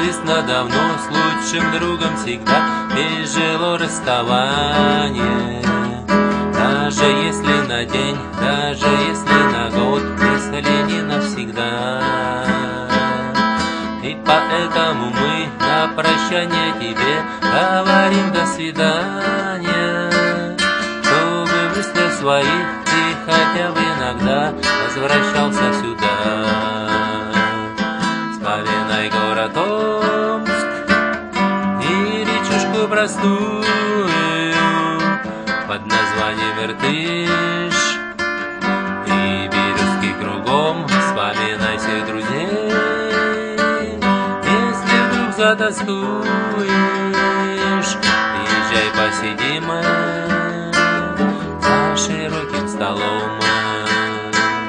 Известно давно, с лучшим другом всегда тяжело расставание. Даже если на день, даже если на год, если не навсегда. И поэтому мы на прощание тебе говорим до свидания, чтобы в мыслях своих ты хотя бы иногда возвращался сюда. Вспоминай город Омск и речушку простую под названием Иртыш, и березки кругом. Вспоминай всех друзей, если вдруг затоскуешь. Приезжай, посидим мы за широким столом.